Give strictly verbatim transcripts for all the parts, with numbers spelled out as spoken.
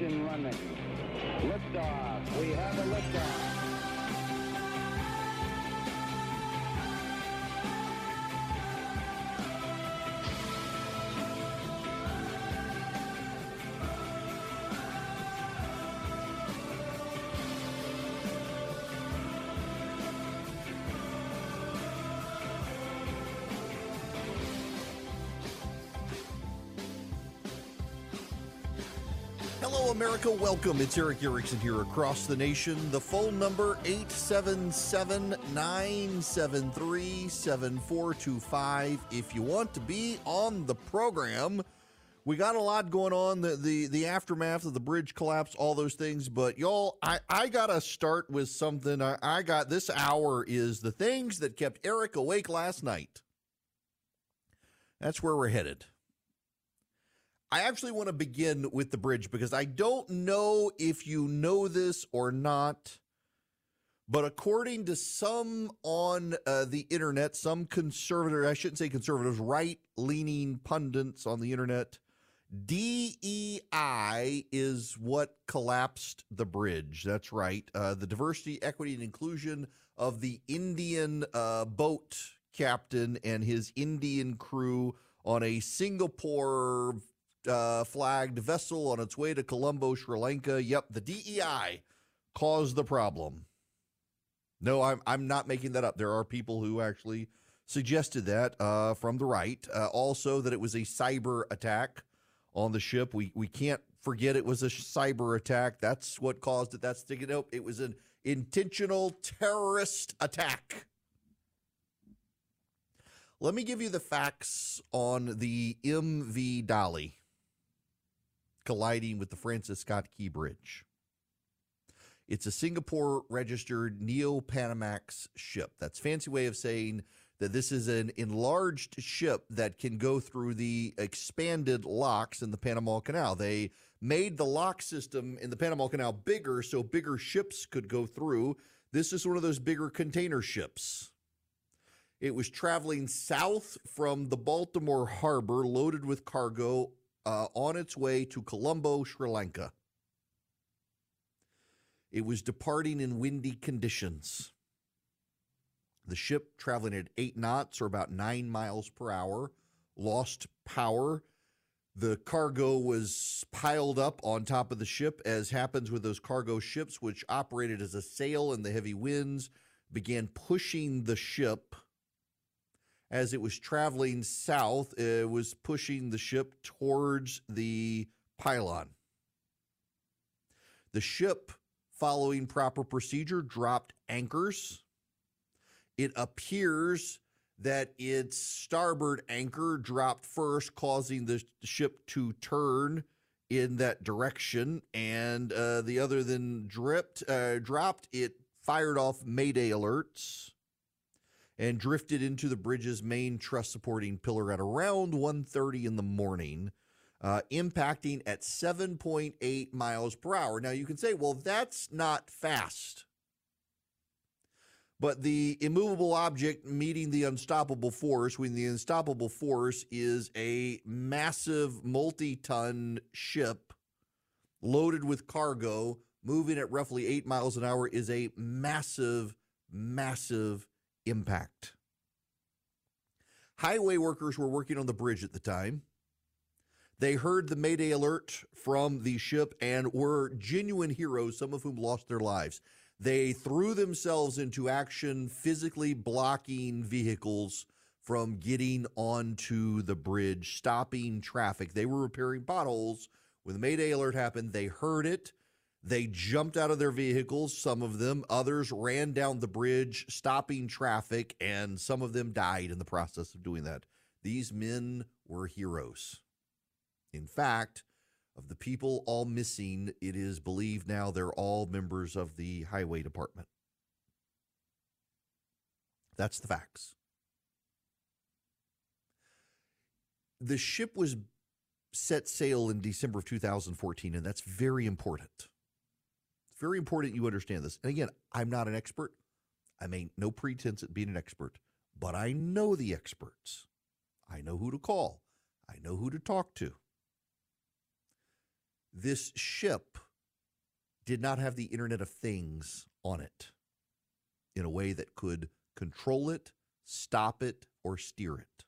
Ignition running. Liftoff. We have a liftoff. Hello, America. Welcome. It's Erick Erickson here across the nation. The phone number, eight seven seven, nine seven three, seven four two five. If you want to be on the program, we got a lot going on, the the, the aftermath of the bridge collapse, all those things. But, y'all, I, I got to start with something. I, I got this hour is the things that kept Eric awake last night. That's where we're headed. I actually want to begin with the bridge because I don't know if you know this or not, but according to some on uh, the internet, some conservative, I shouldn't say conservatives, right-leaning pundits on the internet, D E I is what collapsed the bridge. That's right. Uh, the diversity, equity, and inclusion of the Indian uh, boat captain and his Indian crew on a Singapore Uh, flagged vessel on its way to Colombo, Sri Lanka. Yep, the D E I caused the problem. No, I'm I'm not making that up. There are people who actually suggested that uh, from the right. Uh, also, that it was a cyber attack on the ship. We we can't forget it was a cyber attack. That's what caused it. That's sticking out. It was an intentional terrorist attack. Let me give you the facts on the M V Dolly colliding with the Francis Scott Key Bridge. It's a Singapore-registered Neo-Panamax ship. That's a fancy way of saying that this is an enlarged ship that can go through the expanded locks in the Panama Canal. They made the lock system in the Panama Canal bigger so bigger ships could go through. This is one of those bigger container ships. It was traveling south from the Baltimore harbor loaded with cargo uh, on its way to Colombo, Sri Lanka. It was departing in windy conditions. The ship, traveling at eight knots or about nine miles per hour, lost power. The cargo was piled up on top of the ship, as happens with those cargo ships, which operated as a sail in the heavy winds, began pushing the ship. As it was traveling south, it was pushing the ship towards the pylon. The ship, following proper procedure, dropped anchors. It appears that its starboard anchor dropped first, causing the ship to turn in that direction, and uh, the other then dripped, uh, dropped. It fired off Mayday alerts and drifted into the bridge's main truss-supporting pillar at around one thirty in the morning, uh, impacting at seven point eight miles per hour. Now, you can say, well, that's not fast. But the immovable object meeting the unstoppable force, when the unstoppable force is a massive multi-ton ship loaded with cargo, moving at roughly eight miles an hour, is a massive, massive impact. Highway workers were working on the bridge at the time. They heard the Mayday alert from the ship and were genuine heroes, some of whom lost their lives. They threw themselves into action, physically blocking vehicles from getting onto the bridge, stopping traffic. They were repairing potholes. When the Mayday alert happened, they heard it. They jumped out of their vehicles, some of them. Others ran down the bridge, stopping traffic, and some of them died in the process of doing that. These men were heroes. In fact, of the people all missing, it is believed now they're all members of the highway department. That's the facts. The ship was set sail in December of two thousand fourteen, and that's very important. It's very important you understand this. And again, I'm not an expert. I make no pretense at being an expert, but I know the experts. I know who to call. I know who to talk to. this ship did not have the Internet of Things on it in a way that could control it, stop it, or steer it.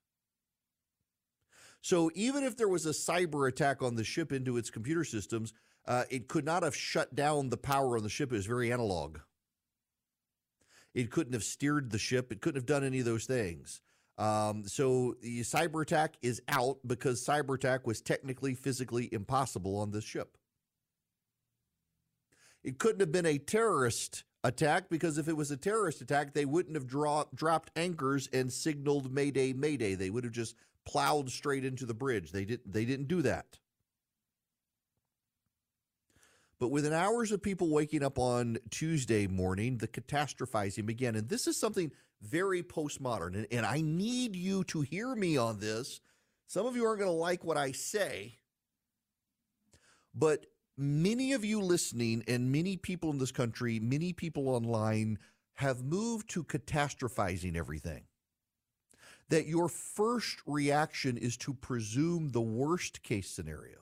So even if there was a cyber attack on the ship into its computer systems, uh, it could not have shut down the power on the ship. It was very analog. It couldn't have steered the ship. It couldn't have done any of those things. Um, so the cyber attack is out because cyber attack was technically, physically impossible on this ship. It couldn't have been a terrorist attack because if it was a terrorist attack, they wouldn't have draw, dropped anchors and signaled Mayday, Mayday. They would have just plowed straight into the bridge. They didn't, they didn't do that. But within hours of people waking up on Tuesday morning, the catastrophizing began. And this is something very postmodern. And, and I need you to hear me on this. Some of you aren't going to like what I say. But many of you listening and many people in this country, many people online have moved to catastrophizing everything. That your first reaction is to presume the worst case scenario.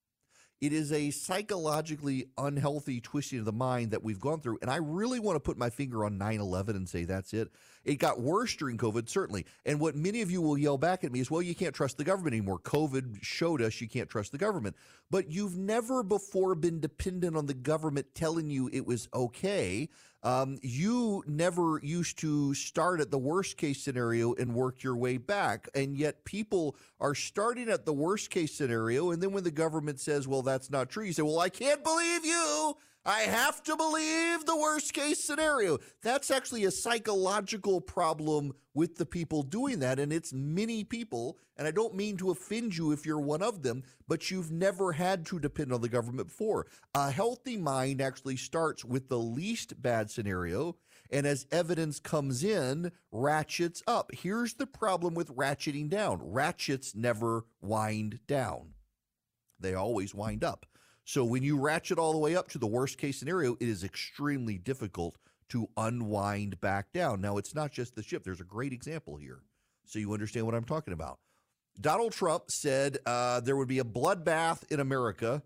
It is a psychologically unhealthy twisting of the mind that we've gone through. And I really want to put my finger on nine eleven and say that's it. It got worse during COVID, certainly. And what many of you will yell back at me is, well, you can't trust the government anymore. COVID showed us you can't trust the government. But you've never before been dependent on the government telling you it was okay. Um, you never used to start at the worst case scenario and work your way back. And yet people are starting at the worst case scenario. And then when the government says, well, that's not true, you say, well, I can't believe you. I have to believe the worst case scenario. That's actually a psychological problem with the people doing that. And it's many people. And I don't mean to offend you if you're one of them, but you've never had to depend on the government before. A healthy mind actually starts with the least bad scenario. And as evidence comes in, ratchets up. Here's the problem with ratcheting down. Ratchets never wind down. They always wind up. So when you ratchet all the way up to the worst case scenario, it is extremely difficult to unwind back down. Now, it's not just the ship. There's a great example here, so you understand what I'm talking about. Donald Trump said uh, there would be a bloodbath in America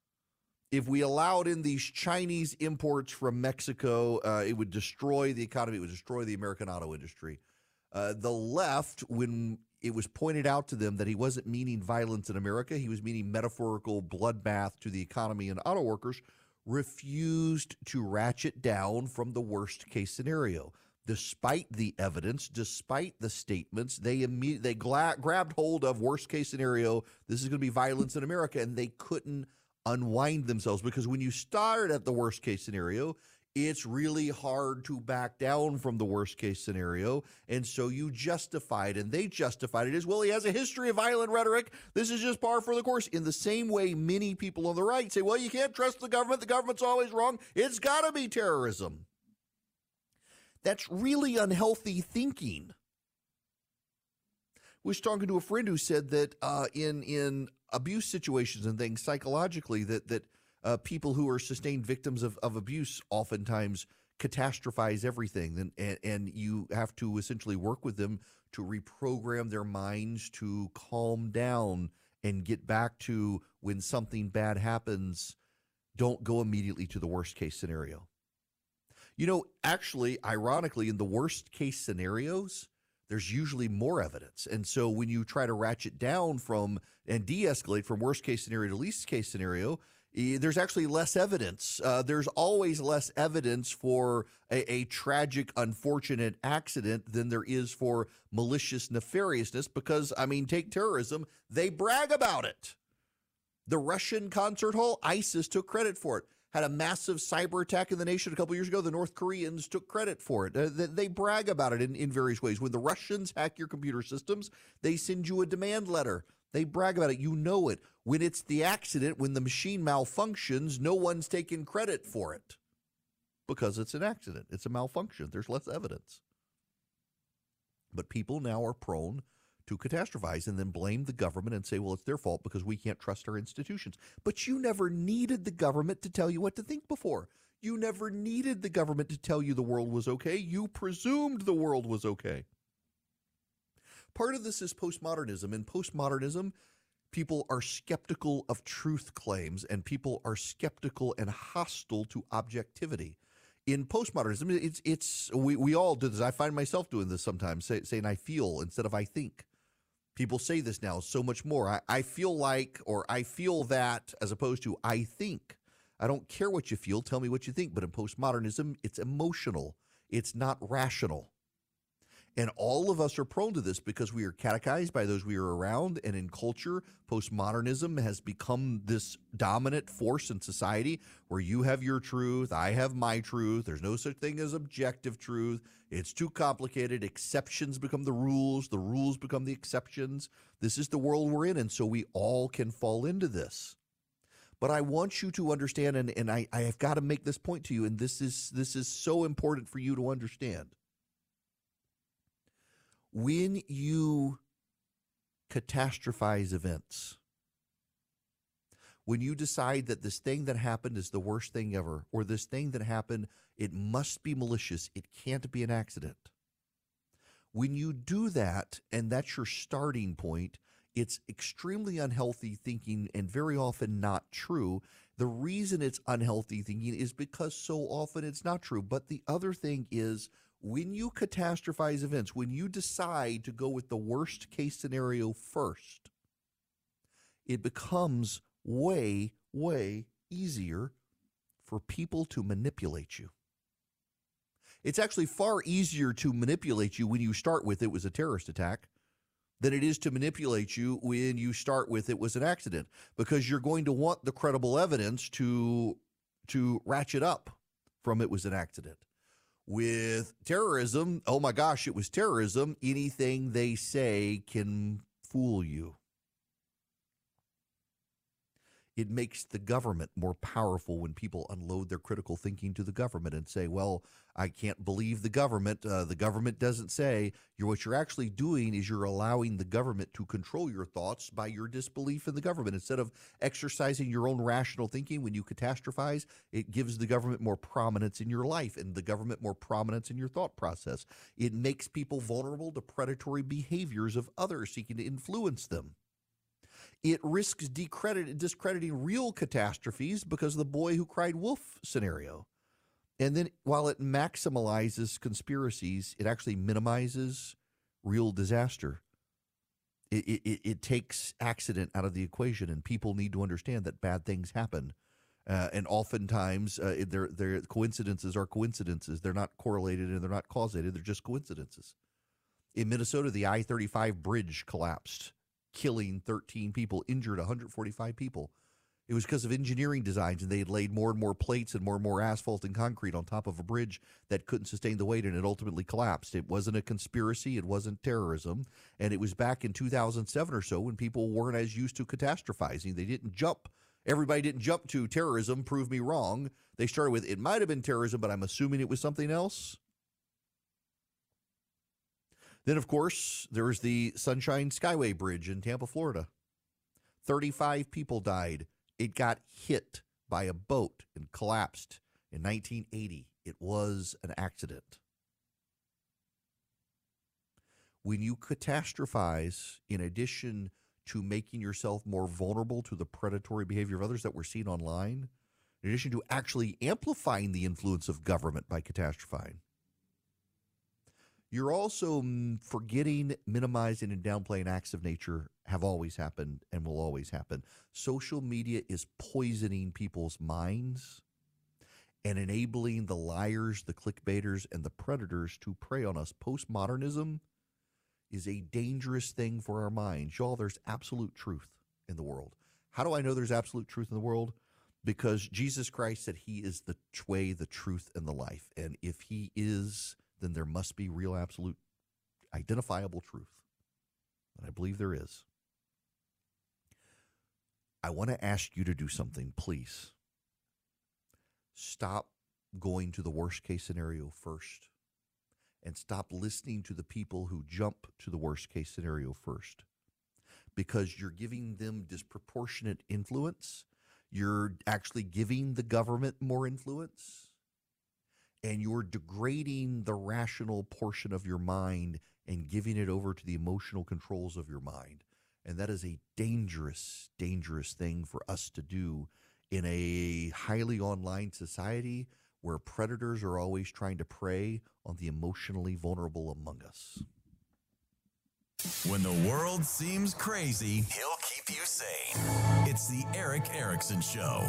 if we allowed in these Chinese imports from Mexico. Uh, it would destroy the economy. It would destroy the American auto industry. Uh, the left, when it was pointed out to them that he wasn't meaning violence in America, he was meaning metaphorical bloodbath to the economy and auto workers, refused to ratchet down from the worst case scenario. Despite the evidence, despite the statements, they imme- they gla- grabbed hold of worst case scenario. This is going to be violence in America, and they couldn't unwind themselves because when you start at the worst case scenario, it's really hard to back down from the worst case scenario. And so you justified, and they justified it as, well, he has a history of violent rhetoric. This is just par for the course. In the same way, many people on the right say, well, you can't trust the government. The government's always wrong. It's got to be terrorism. That's really unhealthy thinking. I was talking to a friend who said that uh, in, in abuse situations and things, psychologically, that, that, Uh, people who are sustained victims of, of abuse oftentimes catastrophize everything, and, and and you have to essentially work with them to reprogram their minds to calm down and get back to when something bad happens, don't go immediately to the worst case scenario. You know, actually, ironically, in the worst case scenarios, there's usually more evidence. And so when you try to ratchet down from and de-escalate from worst case scenario to least case scenario, there's actually less evidence. Uh, there's always less evidence for a, a tragic, unfortunate accident than there is for malicious nefariousness because, I mean, take terrorism. They brag about it. The Russian concert hall, ISIS took credit for it. Had a massive cyber attack in the nation a couple years ago. The North Koreans took credit for it. Uh, they, they brag about it in, in various ways. When the Russians hack your computer systems, they send you a demand letter. They brag about it. You know it. When it's the accident, when the machine malfunctions, no one's taking credit for it because it's an accident. It's a malfunction. There's less evidence. But people now are prone to catastrophize and then blame the government and say, well, it's their fault because we can't trust our institutions. But you never needed the government to tell you what to think before. You never needed the government to tell you the world was okay. You presumed the world was okay. Part of this is postmodernism, and postmodernism People are skeptical of truth claims, and people are skeptical and hostile to objectivity. In postmodernism, it's it's we, we all do this. I find myself doing this sometimes, say, saying I feel instead of I think. People say this now so much more. I, I feel like, or I feel that, as opposed to I think. I don't care what you feel. Tell me what you think. But in postmodernism, it's emotional. It's not rational. And all of us are prone to this because we are catechized by those we are around. And in culture, postmodernism has become this dominant force in society where you have your truth, I have my truth. There's no such thing as objective truth. It's too complicated. Exceptions become the rules. The rules become the exceptions. This is the world we're in. And so we all can fall into this. But I want you to understand, and, and I, I have got to make this point to you, and this is this is so important for you to understand. When you catastrophize events, when you decide that this thing that happened is the worst thing ever, or this thing that happened, it must be malicious, it can't be an accident. When you do that, and that's your starting point, it's extremely unhealthy thinking and very often not true. The reason it's unhealthy thinking is because so often it's not true. But the other thing is, when you catastrophize events, when you decide to go with the worst case scenario first, it becomes way, way easier for people to manipulate you. It's actually far easier to manipulate you when you start with it was a terrorist attack than it is to manipulate you when you start with it was an accident, because you're going to want the credible evidence to, to ratchet up from it was an accident. With terrorism, oh my gosh, it was terrorism. Anything they say can fool you. It makes the government more powerful when people unload their critical thinking to the government and say, well, I can't believe the government. Uh, the government doesn't say. You're, what you're actually doing is you're allowing the government to control your thoughts by your disbelief in the government. Instead of exercising your own rational thinking when you catastrophize, it gives the government more prominence in your life and the government more prominence in your thought process. It makes people vulnerable to predatory behaviors of others seeking to influence them. It risks decredit, discrediting real catastrophes because of the boy who cried wolf scenario. And then while it maximizes conspiracies, it actually minimizes real disaster. It, it, it takes accident out of the equation, and people need to understand that bad things happen. Uh, and oftentimes, uh, their their coincidences are coincidences. They're not correlated and they're not causated. They're just coincidences. In Minnesota, the I thirty-five bridge collapsed, killing thirteen people, injured one hundred forty-five people. It was because of engineering designs, and they had laid more and more plates and more and more asphalt and concrete on top of a bridge that couldn't sustain the weight, and it ultimately collapsed. It wasn't a conspiracy. It wasn't terrorism. And it was back in two thousand seven or so when people weren't as used to catastrophizing. They didn't jump. Everybody didn't jump to terrorism, prove me wrong. They started with, it might have been terrorism, but I'm assuming it was something else. Then, of course, there was the Sunshine Skyway Bridge in Tampa, Florida. thirty-five people died. It got hit by a boat and collapsed in nineteen eighty. It was an accident. When you catastrophize, in addition to making yourself more vulnerable to the predatory behavior of others that we're seeing online, in addition to actually amplifying the influence of government by catastrophizing, you're also forgetting, minimizing, and downplaying acts of nature have always happened and will always happen. Social media is poisoning people's minds and enabling the liars, the clickbaiters, and the predators to prey on us. Postmodernism is a dangerous thing for our minds. Y'all, there's absolute truth in the world. How do I know there's absolute truth in the world? Because Jesus Christ said he is the way, the truth, and the life. And if he is, then there must be real, absolute, identifiable truth. And I believe there is. I want to ask you to do something, please. Stop going to the worst case scenario first, and stop listening to the people who jump to the worst case scenario first, because you're giving them disproportionate influence. You're actually giving the government more influence, and you're degrading the rational portion of your mind and giving it over to the emotional controls of your mind. And that is a dangerous, dangerous thing for us to do in a highly online society where predators are always trying to prey on the emotionally vulnerable among us. When the world seems crazy, he'll keep you sane. It's the Erick Erickson Show.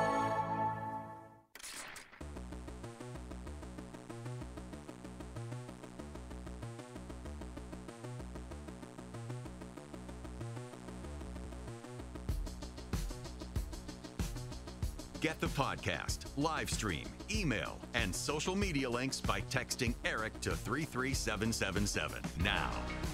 Get the podcast, live stream, email, and social media links by texting Eric to three three seven seven seven now.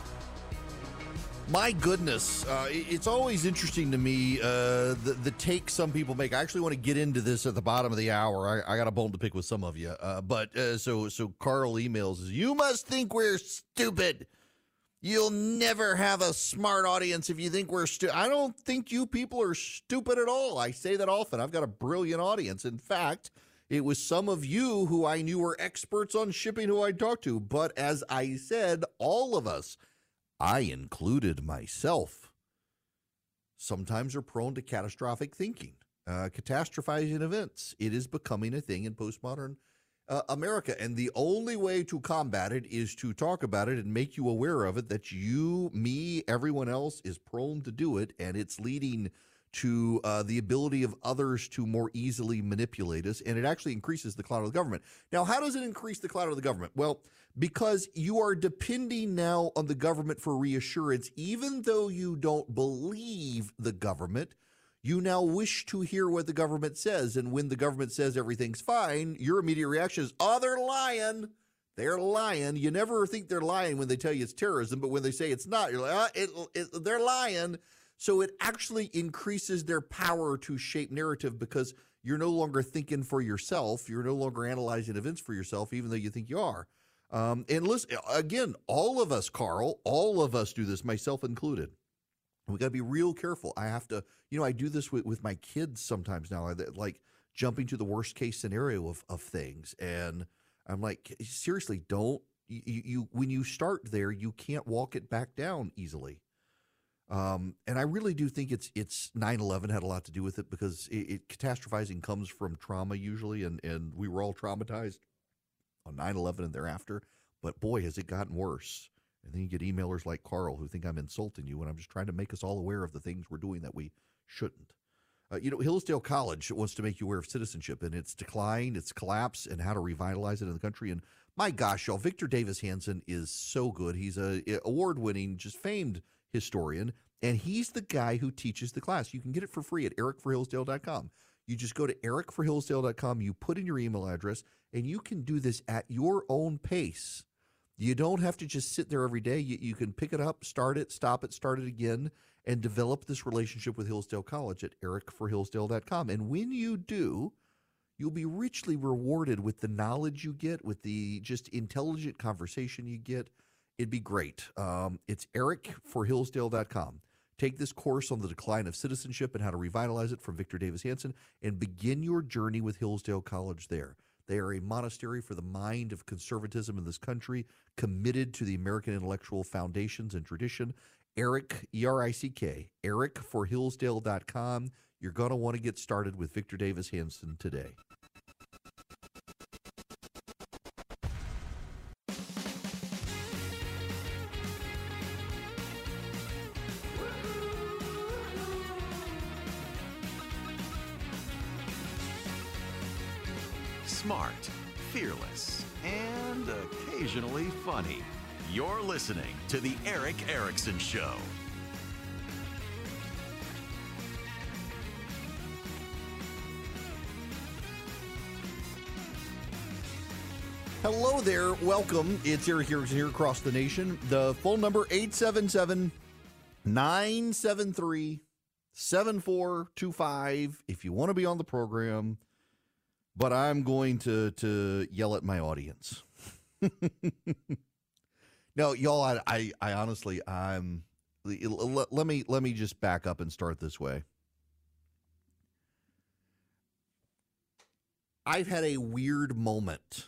My goodness, uh, it's always interesting to me, uh, the, the take some people make. I actually want to get into this at the bottom of the hour. I, I got a bone to pick with some of you. Uh, but uh, so so Carl emails, you must think we're stupid. You'll never have a smart audience if you think we're stupid. I don't think you people are stupid at all. I say that often. I've got a brilliant audience. In fact, it was some of you who I knew were experts on shipping who I talked to. But as I said, all of us, I included myself, sometimes are prone to catastrophic thinking, uh, catastrophizing events. It is becoming a thing in postmodern uh, America. And the only way to combat it is to talk about it and make you aware of it, that you, me, everyone else is prone to do it. And it's leading to uh, the ability of others to more easily manipulate us. And it actually increases the clout of the government. Now, how does it increase the clout of the government? Well, because you are depending now on the government for reassurance. Even though you don't believe the government, you now wish to hear what the government says. And when the government says everything's fine, your immediate reaction is, oh, they're lying. They're lying. You never think they're lying when they tell you it's terrorism, but when they say it's not, you're like, oh, it, it, they're lying. So it actually increases their power to shape narrative, because you're no longer thinking for yourself. You're no longer analyzing events for yourself, even though you think you are. Um, and listen, again, all of us, Carl, all of us do this, myself included. We got to be real careful. I have to, you know, I do this with, with my kids sometimes now, like jumping to the worst case scenario of, of things. And I'm like, seriously, don't, you, you, when you start there, you can't walk it back down easily. Um, and I really do think it's it's nine eleven had a lot to do with it, because it, it catastrophizing comes from trauma usually, and, and we were all traumatized on nine eleven and thereafter. But boy, has it gotten worse. And then you get emailers like Carl who think I'm insulting you when I'm just trying to make us all aware of the things we're doing that we shouldn't. Uh, you know, Hillsdale College wants to make you aware of citizenship and its decline, its collapse, and how to revitalize it in the country. And my gosh, y'all, Victor Davis Hanson is so good. He's a, a award-winning, just famed historian, and he's the guy who teaches the class. You can get it for free at eric for hillsdale dot com. You just go to eric for hillsdale dot com, you put in your email address, and you can do this at your own pace. You don't have to just sit there every day. You, you can pick it up, start it, stop it, start it again, and develop this relationship with Hillsdale College at eric for hillsdale dot com. And when you do, you'll be richly rewarded with the knowledge you get, with the just intelligent conversation you get. It'd be great. Um, it's eric for hillsdale dot com. Take this course on the decline of citizenship and how to revitalize it from Victor Davis Hanson, and begin your journey with Hillsdale College there. They are a monastery for the mind of conservatism in this country, committed to the American intellectual foundations and tradition. Eric, E R I C K, eric for hillsdale dot com. You're going to want to get started with Victor Davis Hanson today. Smart, fearless, and occasionally funny. You're listening to The Erick Erickson Show. Hello there. Welcome. It's Erick Erickson here across the nation. The phone number, eight seven seven, nine seven three, seven four two five. If you want to be on the program, but I'm going to, to yell at my audience. No, y'all, I, I, I honestly, I'm, let, let me, let me just back up and start this way. I've had a weird moment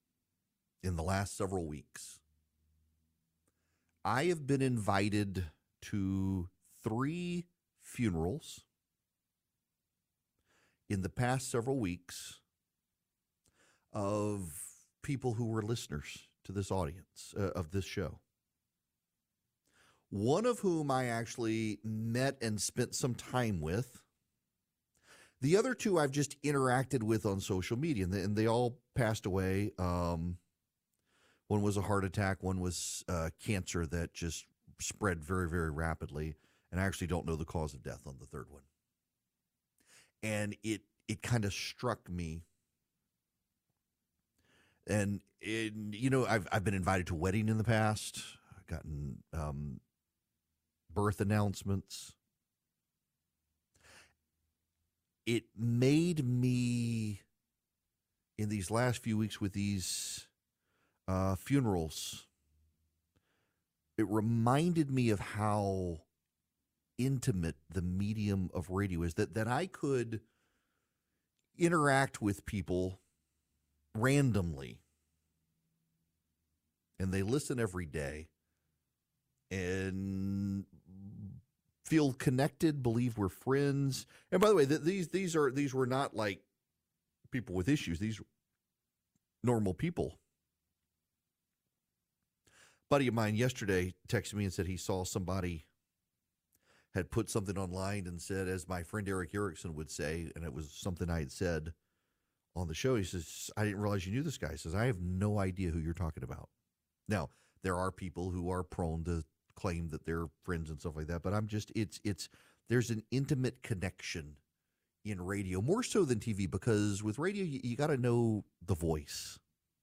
in the last several weeks. I have been invited to three funerals in the past several weeks of people who were listeners to this audience, uh, of this show. One of whom I actually met and spent some time with. The other two I've just interacted with on social media, and they, and they all passed away. Um, one was a heart attack. One was uh, cancer that just spread very, very rapidly. And I actually don't know the cause of death on the third one. And it it kind of struck me. And, it, you know, I've, I've been invited to a wedding in the past. I've gotten um, birth announcements. It made me, in these last few weeks with these uh, funerals, it reminded me of how intimate the medium of radio is, that, that I could interact with people randomly, and they listen every day and feel connected, believe we're friends. And by the way, th- these these are these were not like people with issues. These were normal people. A buddy of mine yesterday texted me and said he saw somebody had put something online and said, as my friend Eric Erickson would say, and it was something I had said on the show. He says, I didn't realize you knew this guy. He says, I have no idea who you're talking about. Now, there are people who are prone to claim that they're friends and stuff like that, but I'm just, it's, it's, there's an intimate connection in radio, more so than T V, because with radio, you, you got to know the voice.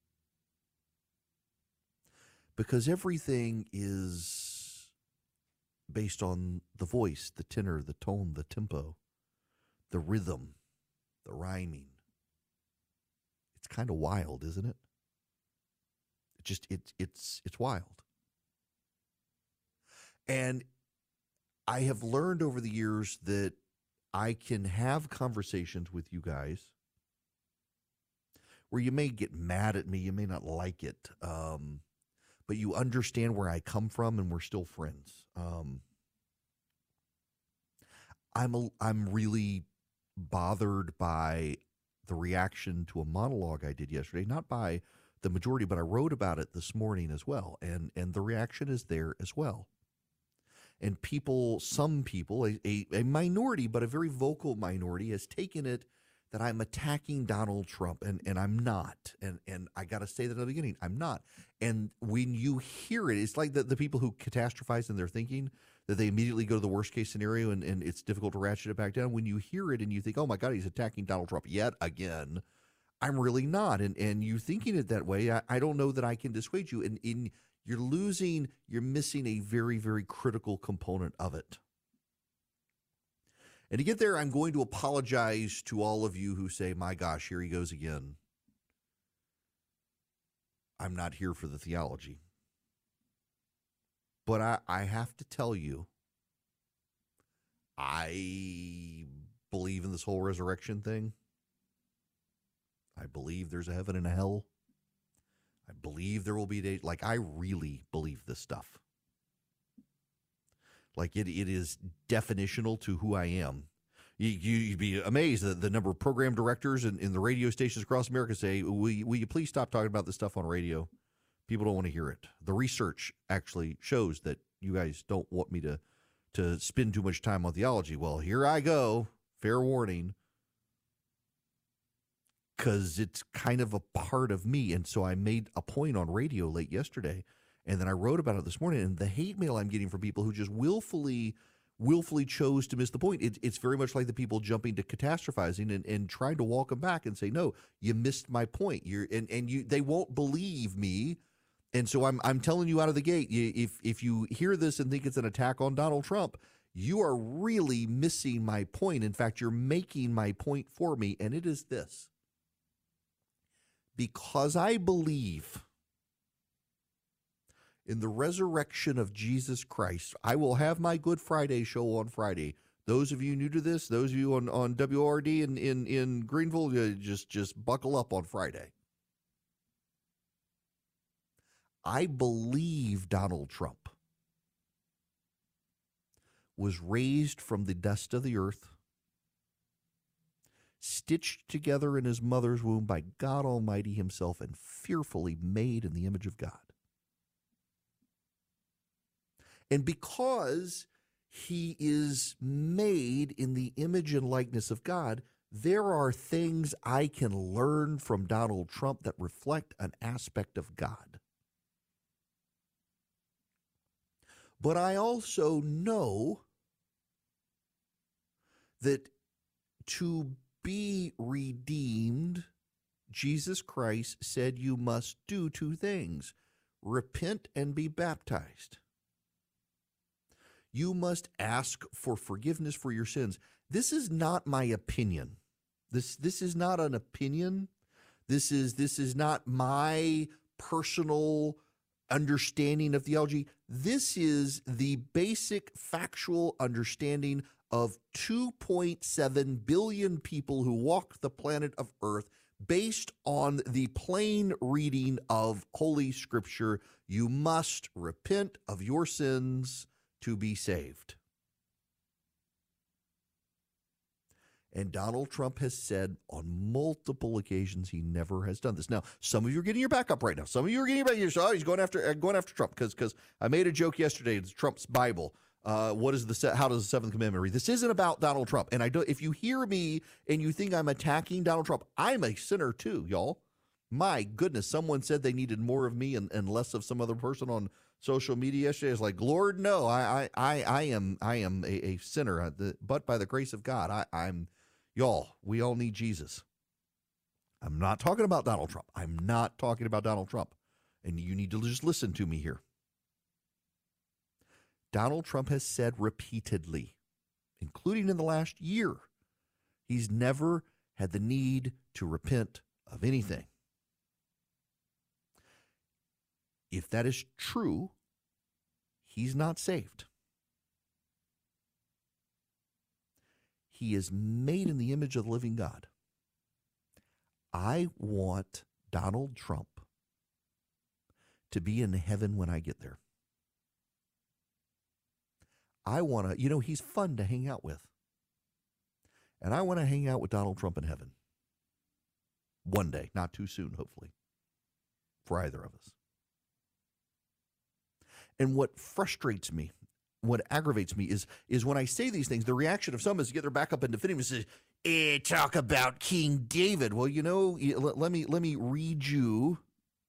Because everything is based on the voice, the tenor, the tone, the tempo, the rhythm, the rhyming. It's kind of wild, isn't it? It just, it's, it's, it's wild. And I have learned over the years that I can have conversations with you guys where you may get mad at me, you may not like it, um, but you understand where I come from, and we're still friends. Um, I'm a, I'm really bothered by the reaction to a monologue I did yesterday, not by the majority, but I wrote about it this morning as well, and and the reaction is there as well. And people, some people, a, a, a minority, but a very vocal minority, has taken it that I'm attacking Donald Trump, and, and I'm not. And and I got to say that at the beginning, I'm not. And when you hear it, it's like the, the people who catastrophize in their thinking, that they immediately go to the worst case scenario, and, and it's difficult to ratchet it back down. When you hear it and you think, oh my God, he's attacking Donald Trump yet again, I'm really not. And and you thinking it that way, I, I don't know that I can dissuade you. And in you're losing, you're missing a very, very critical component of it. And to get there, I'm going to apologize to all of you who say, my gosh, here he goes again. I'm not here for the theology. But I, I have to tell you, I believe in this whole resurrection thing. I believe there's a heaven and a hell. I believe there will be a day. Like, I really believe this stuff. Like, it, it is definitional to who I am. You, you, you'd be amazed at the number of program directors in, in the radio stations across America say, will you, will you please stop talking about this stuff on radio? People don't want to hear it. The research actually shows that you guys don't want me to, to spend too much time on theology. Well, here I go. Fair warning. Because it's kind of a part of me. And so I made a point on radio late yesterday, and then I wrote about it this morning. And the hate mail I'm getting from people who just willfully, willfully chose to miss the point. It, it's very much like the people jumping to catastrophizing and, and trying to walk them back and say, no, you missed my point. You're and, and you they won't believe me. And so I'm I'm telling you out of the gate, you, if if you hear this and think it's an attack on Donald Trump, you are really missing my point. In fact, you're making my point for me, and it is this. Because I believe in the resurrection of Jesus Christ, I will have my Good Friday show on Friday. Those of you new to this, those of you on, on W R D in, in, in Greenville, uh, just, just buckle up on Friday. I believe Donald Trump. was raised from the dust of the earth, stitched together in his mother's womb by God Almighty himself, and fearfully made in the image of God. And because he is made in the image and likeness of God, there are things I can learn from Donald Trump that reflect an aspect of God. But I also know that to be redeemed, Jesus Christ said you must do two things: repent and be baptized. You must ask for forgiveness for your sins. This is not my opinion. This this is not an opinion. This is this is not my personal understanding of theology. This is the basic factual understanding of two point seven billion people who walk the planet of Earth based on the plain reading of Holy Scripture. You must repent of your sins to be saved. And Donald Trump has said on multiple occasions he never has done this. Now, some of you are getting your back up right now. Some of you are getting your back. You're, oh, he's going after going after Trump because because I made a joke yesterday. It's Trump's Bible. Uh, what is the how does the Seventh Commandment read? This isn't about Donald Trump. And I do. If you hear me and you think I'm attacking Donald Trump, I'm a sinner too, y'all. My goodness, someone said they needed more of me and, and less of some other person on social media yesterday. It's like, Lord, no, I I I am I am a, a sinner, but by the grace of God, I, I'm. Y'all, we all need Jesus. I'm not talking about Donald Trump. I'm not talking about Donald Trump. And you need to just listen to me here. Donald Trump has said repeatedly, including in the last year, he's never had the need to repent of anything. If that is true, he's not saved. He is made in the image of the living God. I want Donald Trump to be in heaven when I get there. I want to, you know, he's fun to hang out with. And I want to hang out with Donald Trump in heaven. One day, not too soon, hopefully, for either of us. And what frustrates me, what aggravates me is is when I say these things, the reaction of some is to get their back up and defend him and say, eh, talk about King David. Well, you know, let, let me let me read you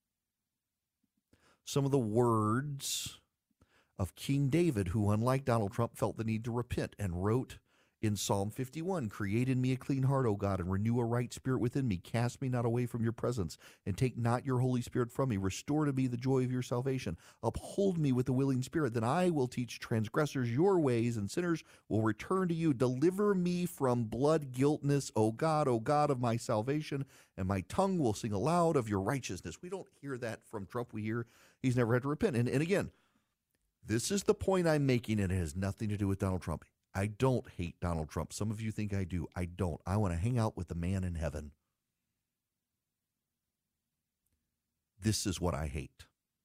some of the words of King David, who, unlike Donald Trump, felt the need to repent and wrote in Psalm fifty-one, create in me a clean heart, O God, and renew a right spirit within me. Cast me not away from your presence, and take not your Holy Spirit from me. Restore to me the joy of your salvation. Uphold me with a willing spirit. Then I will teach transgressors your ways, and sinners will return to you. Deliver me from blood guiltness, O God, O God of my salvation, and my tongue will sing aloud of your righteousness. We don't hear that from Trump. We hear he's never had to repent. And, and again, this is the point I'm making, and it has nothing to do with Donald Trump. I don't hate Donald Trump. Some of you think I do. I don't. I want to hang out with the man in heaven. This is what I hate.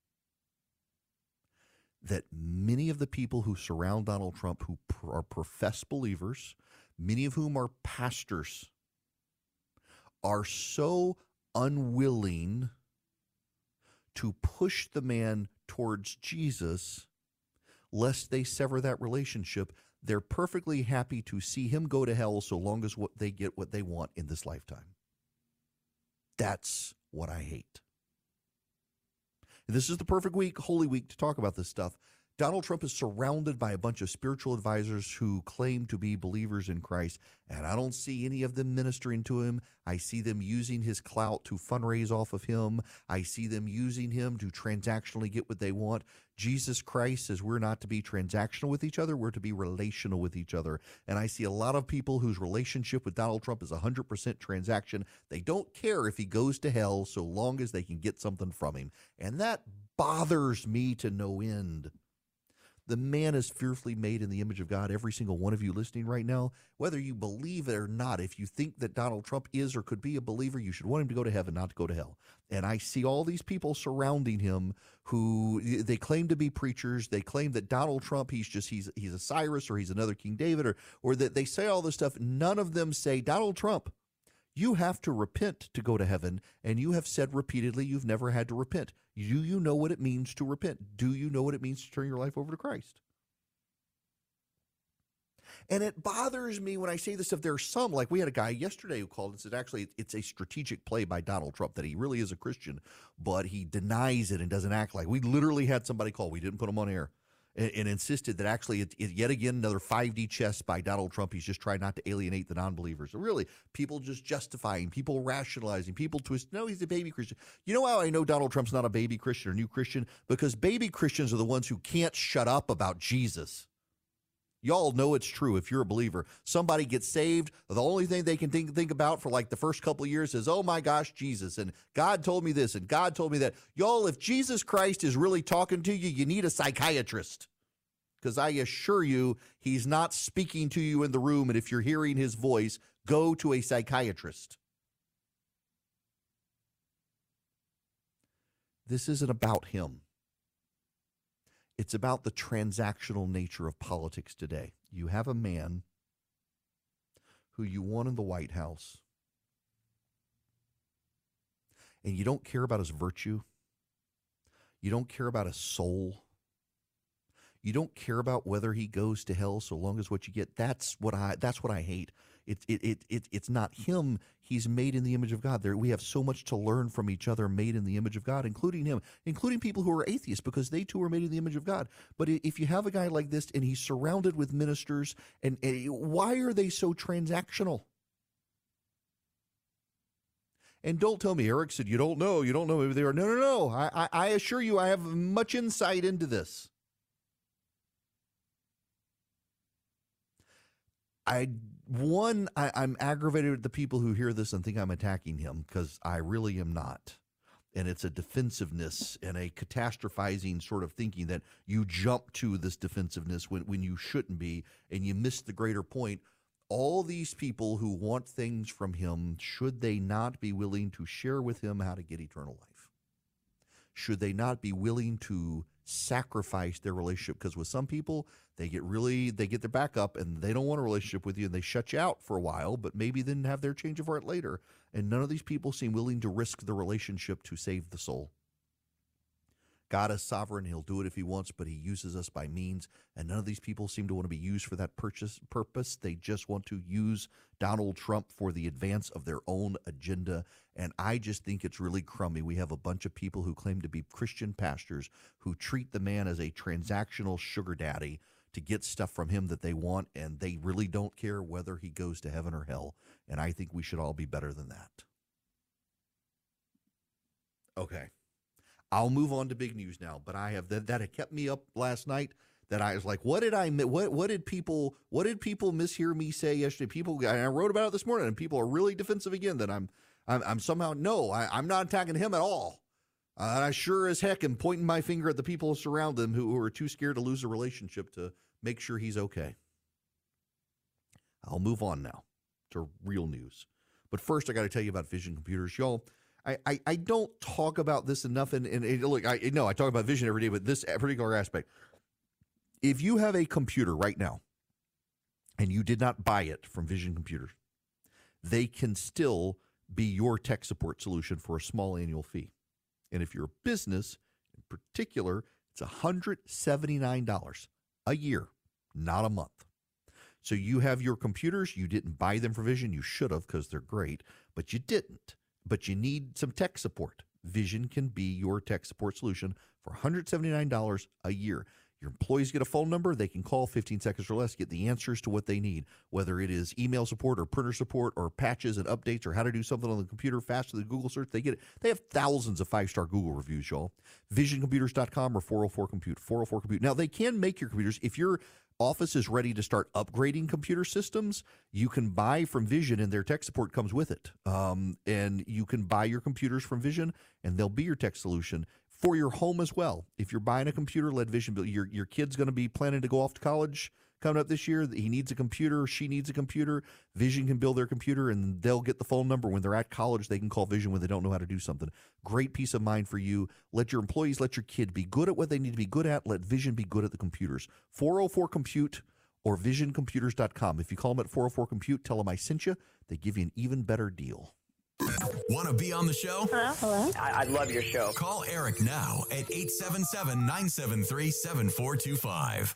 That many of the people who surround Donald Trump, who are professed believers, many of whom are pastors, are so unwilling to push the man towards Jesus lest they sever that relationship. They're perfectly happy to see him go to hell so long as what they get what they want in this lifetime. That's what I hate. This is the perfect week, Holy Week, to talk about this stuff. Donald Trump is surrounded by a bunch of spiritual advisors who claim to be believers in Christ, and I don't see any of them ministering to him. I see them using his clout to fundraise off of him. I see them using him to transactionally get what they want. Jesus Christ says we're not to be transactional with each other, we're to be relational with each other. And I see a lot of people whose relationship with Donald Trump is one hundred percent transaction. They don't care if he goes to hell so long as they can get something from him. And that bothers me to no end. The man is fearfully made in the image of God. Every single one of you listening right now, whether you believe it or not, if you think that Donald Trump is or could be a believer, you should want him to go to heaven, not to go to hell. And I see all these people surrounding him who they claim to be preachers. They claim that Donald Trump, he's just he's he's a Cyrus or he's another King David, or or that they say all this stuff. None of them say, Donald Trump, you have to repent to go to heaven, and you have said repeatedly you've never had to repent. Do you know what it means to repent? Do you know what it means to turn your life over to Christ? And it bothers me when I say this stuff. There are some, like we had a guy yesterday who called and said, actually, it's a strategic play by Donald Trump that he really is a Christian, but he denies it and doesn't act like. We literally had somebody call. We didn't put him on air. And, and insisted that actually, it, it, yet again, another five D chess by Donald Trump. He's just trying not to alienate the non-believers. So really, people just justifying, people rationalizing, people twist. No, he's a baby Christian. You know how I know Donald Trump's not a baby Christian or new Christian? Because baby Christians are the ones who can't shut up about Jesus. Y'all know it's true if you're a believer. Somebody gets saved, the only thing they can think, think about for like the first couple of years is, oh my gosh, Jesus, and God told me this, and God told me that. Y'all, if Jesus Christ is really talking to you, you need a psychiatrist. Because I assure you, he's not speaking to you in the room, and if you're hearing his voice, go to a psychiatrist. This isn't about him. It's about the transactional nature of politics today. You have a man who you want in the White House, and you don't care about his virtue. You don't care about his soul. You don't care about whether he goes to hell so long as what you get. That's what I that's what I hate. It, it, it, it, it's not him. He's made in the image of God. There, we have so much to learn from each other made in the image of God, including him, including people who are atheists, because they too are made in the image of God. But if you have a guy like this and he's surrounded with ministers, and, and why are they so transactional? And don't tell me, Eric said, you don't know, you don't know. Maybe they are. No, no, no. I, I, I assure you I have much insight into this. I one, I, I'm aggravated at the people who hear this and think I'm attacking him, because I really am not. And it's a defensiveness and a catastrophizing sort of thinking that you jump to this defensiveness when, when you shouldn't be, and you miss the greater point. All these people who want things from him, should they not be willing to share with him how to get eternal life? Should they not be willing to sacrifice their relationship? Because with some people, they get really, they get their back up and they don't want a relationship with you, and they shut you out for a while, but maybe then have their change of heart later. And none of these people seem willing to risk the relationship to save the soul. God is sovereign. He'll do it if he wants, but he uses us by means. And none of these people seem to want to be used for that purchase, purpose. They just want to use Donald Trump for the advance of their own agenda. And I just think it's really crummy. We have a bunch of people who claim to be Christian pastors who treat the man as a transactional sugar daddy to get stuff from him that they want, and they really don't care whether he goes to heaven or hell. And I think we should all be better than that. Okay. I'll move on to big news now, but I have that that had kept me up last night. That I was like, what did I what what did people what did people mishear me say yesterday? People, I wrote about it this morning, and people are really defensive again. That I'm I'm, I'm somehow no, I, I'm not attacking him at all. Uh, and I sure as heck am pointing my finger at the people who surround him who, who are too scared to lose a relationship to make sure he's okay. I'll move on now to real news, but first I got to tell you about Vision Computers, y'all. I, I, I don't talk about this enough, and, and, and look, I no, I talk about Vision every day, but this particular aspect, if you have a computer right now and you did not buy it from Vision Computers, they can still be your tech support solution for a small annual fee. And if you're a business in particular, it's one hundred seventy-nine dollars a year, not a month. So you have your computers, you didn't buy them for Vision, you should have because they're great, but you didn't. But you need some tech support. Vision can be your tech support solution for one hundred seventy-nine dollars a year. Your employees get a phone number. They can call fifteen seconds or less, get the answers to what they need, whether it is email support or printer support or patches and updates or how to do something on the computer faster than Google search. They get it. They have thousands of five-star Google reviews, y'all. vision computers dot com or four oh four compute. four oh four compute. Now, they can make your computers. If your office is ready to start upgrading computer systems, you can buy from Vision, and their tech support comes with it. Um, and you can buy your computers from Vision, and they'll be your tech solution for your home as well. If you're buying a computer, let Vision build. Your your kid's going to be planning to go off to college coming up this year. He needs a computer. She needs a computer. Vision can build their computer, and they'll get the phone number when they're at college. They can call Vision when they don't know how to do something. Great peace of mind for you. Let your employees, let your kid be good at what they need to be good at. Let Vision be good at the computers. four oh four compute or vision computers dot com. If you call them at four oh four compute, tell them I sent you. They give you an even better deal. Want to be on the show? Hello? Hello? I, I love your show. Call Eric now at eight seven seven, nine seven three, seven four two five.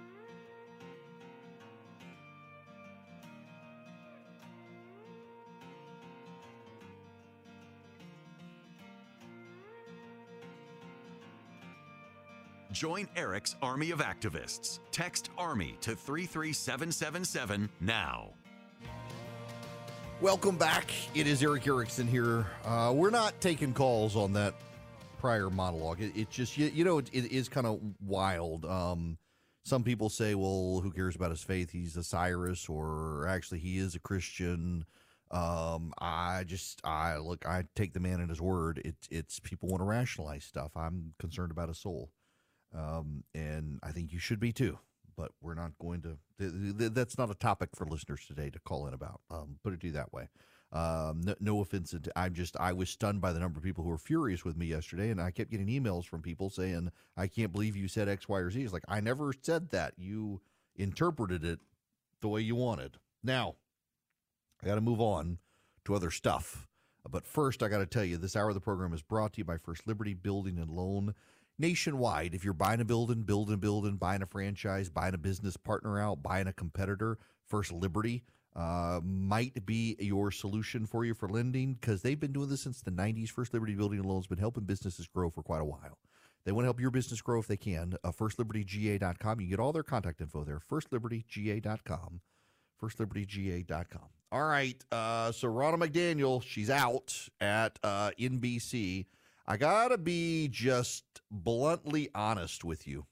Join Eric's Army of Activists. Text ARMY to three three seven seven seven now. Welcome back. It is Eric Erickson here. Uh, we're not taking calls on that prior monologue. It, it just, you, you know, it, it is kind of wild. Um, some people say, well, who cares about his faith? He's a Cyrus, or actually he is a Christian. Um, I just, I look, I take the man at his word. It, it's people want to rationalize stuff. I'm concerned about his soul. Um, and I think you should be too. But we're not going to, th- th- that's not a topic for listeners today to call in about. Um, put it to you that way. Um, no, no offense. I'm just, I was stunned by the number of people who were furious with me yesterday. And I kept getting emails from people saying, I can't believe you said X, Y, or Z. It's like, I never said that. You interpreted it the way you wanted. Now, I got to move on to other stuff. But first, I got to tell you, this hour of the program is brought to you by First Liberty Building and Loan. Nationwide, if you're buying a building, building, building, buying a franchise, buying a business partner out, buying a competitor, First Liberty uh, might be your solution for you for lending, because they've been doing this since the nineties. First Liberty Building and Loan has been helping businesses grow for quite a while. They want to help your business grow if they can. Uh, first liberty g a dot com. You can get all their contact info there. first liberty g a dot com. first liberty g a dot com. All right, uh, so Ronna McDaniel, she's out at uh, N B C. I got to be just bluntly honest with you.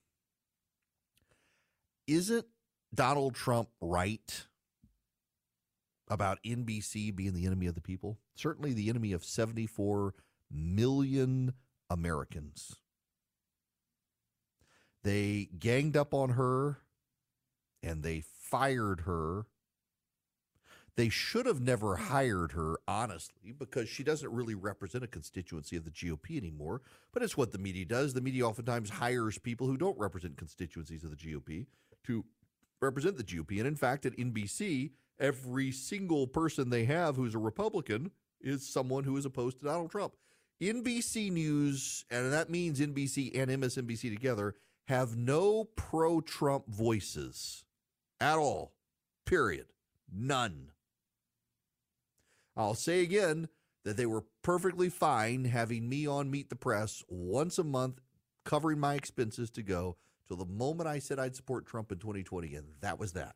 Isn't Donald Trump right about N B C being the enemy of the people? Certainly the enemy of seventy-four million Americans. They ganged up on her and they fired her. They should have never hired her, honestly, because she doesn't really represent a constituency of the G O P anymore. But it's what the media does. The media oftentimes hires people who don't represent constituencies of the G O P to represent the G O P. And in fact, at N B C, every single person they have who's a Republican is someone who is opposed to Donald Trump. N B C News, and that means N B C and M S N B C together, have no pro-Trump voices at all, period. None. I'll say again that they were perfectly fine having me on Meet the Press once a month, covering my expenses to go till the moment I said I'd support Trump in twenty twenty, and that was that.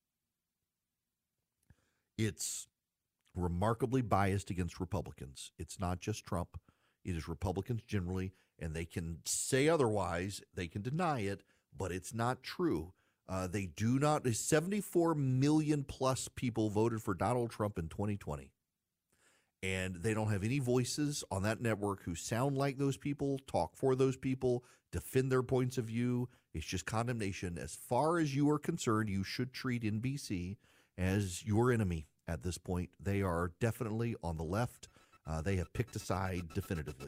It's remarkably biased against Republicans. It's not just Trump. It is Republicans generally, and they can say otherwise. They can deny it, but it's not true. Uh, they do not. seventy-four million plus people voted for Donald Trump in twenty twenty. And they don't have any voices on that network who sound like those people, talk for those people, defend their points of view. It's just condemnation. As far as you are concerned, you should treat N B C as your enemy at this point. They are definitely on the left. Uh, they have picked a side definitively.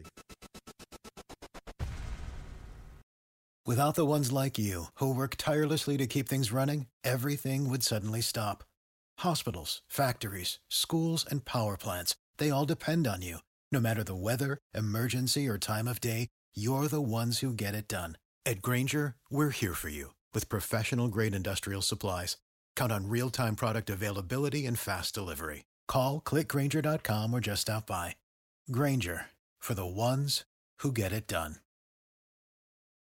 Without the ones like you, who work tirelessly to keep things running, everything would suddenly stop. Hospitals, factories, schools, and power plants, they all depend on you. No matter the weather, emergency, or time of day, you're the ones who get it done. At Grainger, we're here for you with professional-grade industrial supplies. Count on real-time product availability and fast delivery. Call, click Grainger dot com, or just stop by. Grainger, for the ones who get it done.